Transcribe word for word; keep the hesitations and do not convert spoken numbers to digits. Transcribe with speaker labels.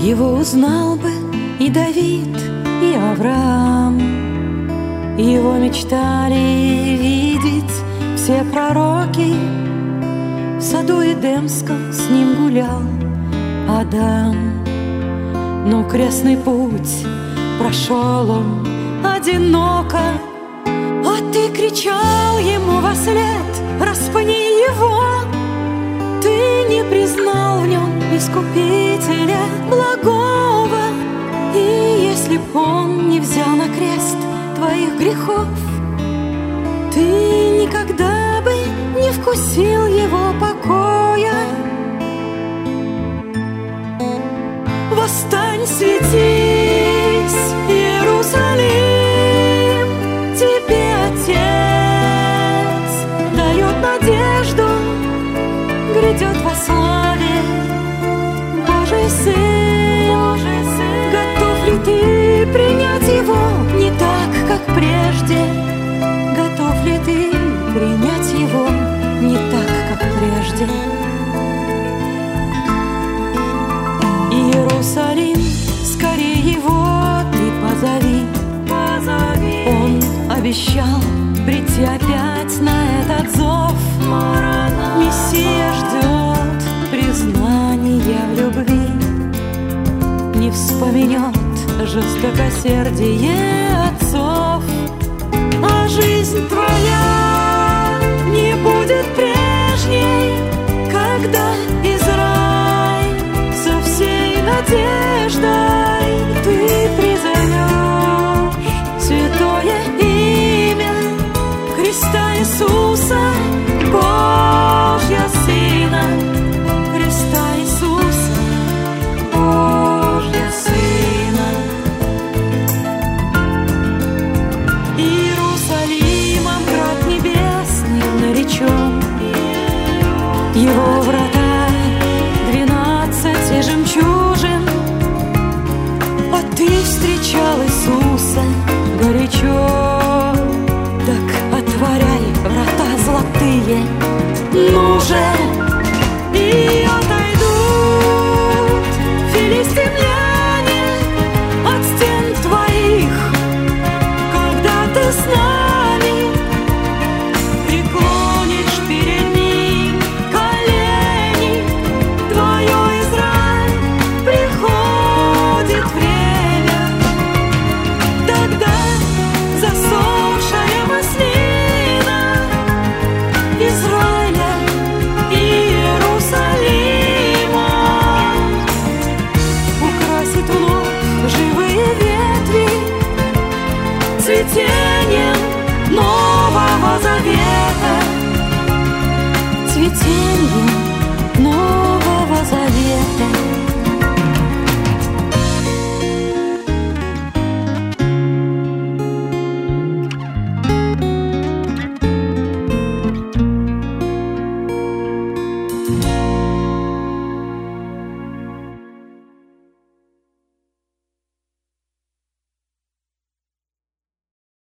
Speaker 1: Его узнал бы и Давид, и Авраам. Его мечтали видеть все пророки. В саду Эдемском с ним гулял Адам. Но крестный путь прошел он одиноко, а ты кричал ему вослед: распни его. Ты не признал в нем Искупителя благого. И если б он не взял на крест твоих грехов, ты никогда бы не вкусил его покоя. Восстань, светись, Иерусалим, тебе Отец дает надежду, грядет во славе Божий Сын. Божий Сын. Готов ли ты принять его не так, как прежде? Готов ли ты принять его не так, как прежде? Иерусалим, скорее его ты позови. Позови. Он обещал прийти опять на этот зов. Марана. Мессия ждет признания в любви, не вспомнет жестокосердие отцов. А жизнь твоя не будет прежней, когда Израиль со всей надеждой ты призовешь святое имя Христа Иисуса, Божьего Сына, Христа Иисуса, Божьего Сына. Иерусалимом град небесный наречен, его врата двенадцать жемчужин. А ты встречал Иисуса горячо, так отворяй врата золотые, ну же! И отойдут филистимляне от стен твоих, когда ты с нами преклонишь перед ним колени. Твое Израиль, приходит время, тогда засохшая маслина Израиля и Иерусалима украсит вновь живые ветви цветением Нового Завета, цветением